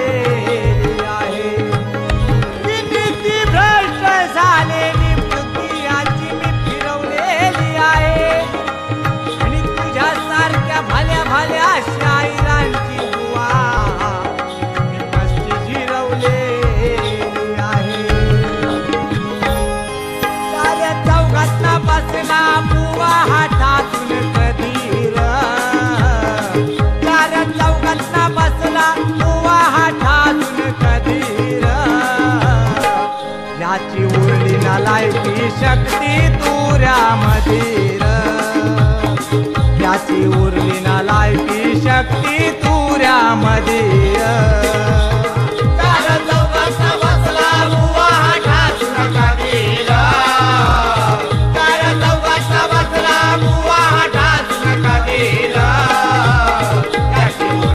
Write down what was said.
आहे. ती नीती भ्रष्ट झालेली बुद्धी याची मी फिरवलेली आहे. आणि तुझ्यासारख्या भल्या भल्या शाहिरांची दुआ मी मस्ती झिरवलेली आहे. साऱ्या चौघातला बसला बुवा हातातून कधी र. साऱ्या चौघातला बसला बुवा हातातून कधी र. याची उरली नालायकी शक्ती तुऱ्यामध्ये र. याची उरली नालायकी शक्ती तुऱ्यामध्ये